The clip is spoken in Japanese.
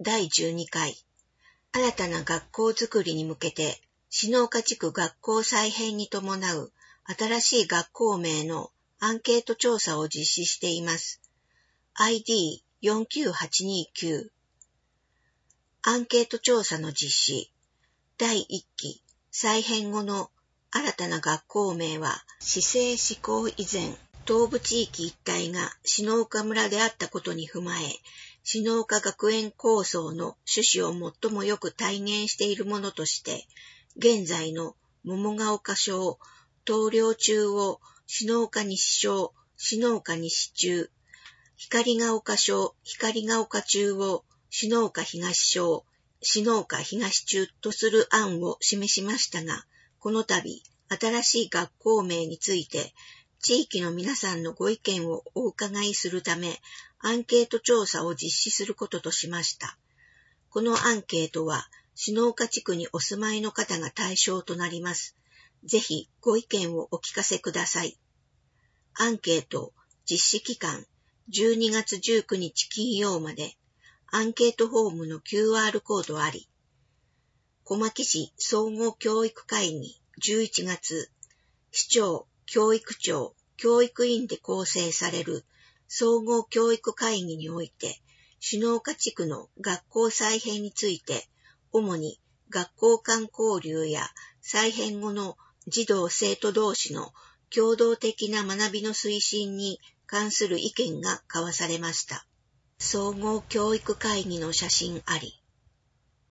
第12回新たな学校づくりに向けて篠岡地区学校再編に伴う新しい学校名のアンケート調査を実施しています。ID49829 アンケート調査の実施第1期再編後の新たな学校名は市政施行以前東部地域一帯が篠岡村であったことに踏まえ篠岡学園構想の趣旨を最もよく体現しているものとして現在の桃ヶ丘小、東陵中央、篠岡西小、篠岡西中、光が丘小、光が丘中央、篠岡東小、篠岡東中とする案を示しましたが、この度、新しい学校名について、地域の皆さんのご意見をお伺いするため、アンケート調査を実施することとしました。このアンケートは、篠岡地区にお住まいの方が対象となります。ぜひご意見をお聞かせください。アンケート実施期間12月19日金曜まで、アンケートフォームの QR コードあり、小牧市総合教育会議11月、市長、教育長、教育委員で構成される総合教育会議において、篠岡地区の学校再編について、主に学校間交流や再編後の児童生徒同士の共同的な学びの推進に関する意見が交わされました。総合教育会議の写真あり。